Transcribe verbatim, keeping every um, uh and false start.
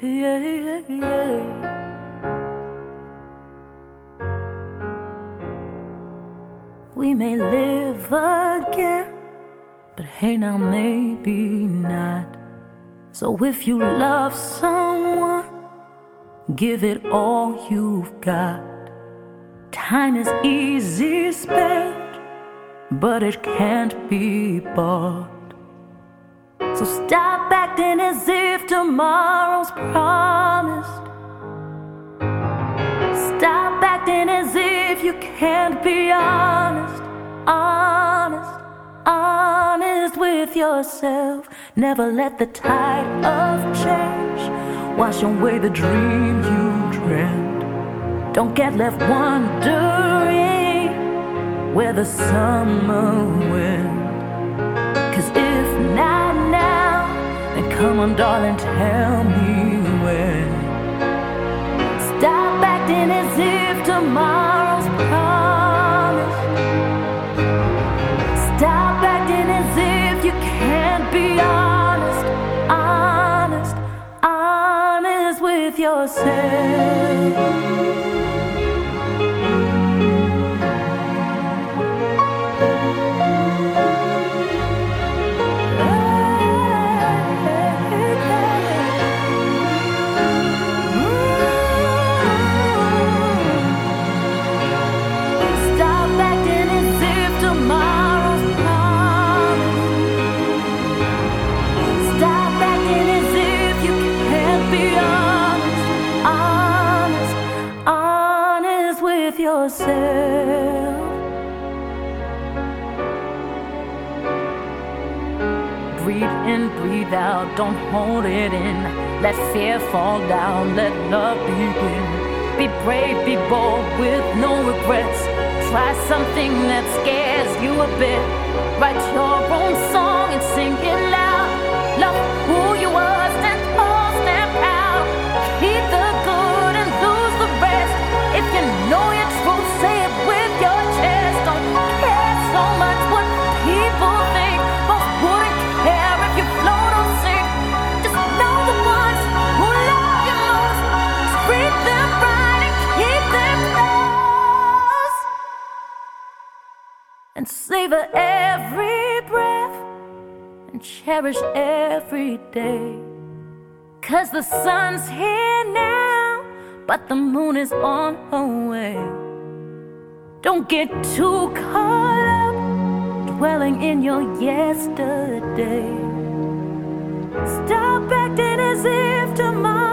yeah, yeah, yeah. We may live again, but hey now maybe not. So if you love someone, give it all you've got. Time is easy spent, but it can't be bought. So stop acting as if tomorrow's promised. Stop acting as if you can't be honest, honest, honest with yourself. Never let the tide of change wash away the dream you dreamt. Don't get left wondering where the summer went. 'Cause if not now, then come on darling, tell me when. Stop acting as if tomorrow's promised. Stop acting as if you can't be honest, honest, honest with yourself. Yourself. Breathe in, breathe out, don't hold it in. Let fear fall down, let love begin. Be brave, be bold with no regrets. Try something that scares you a bit. Write your own song and sing it loud. Love who you are, stand tall, stand proud. Keep the good and lose the rest. If you know your truth, say it with your chest. Don't care so much what people think. Most wouldn't care if you float or sink. Just know the ones who love you most. Treat them right and keep them close. And savor every breath and cherish every day. 'Cause the sun's here now, but the moon is on her way. Don't get too caught up dwelling in your yesterday. Stop acting as if tomorrow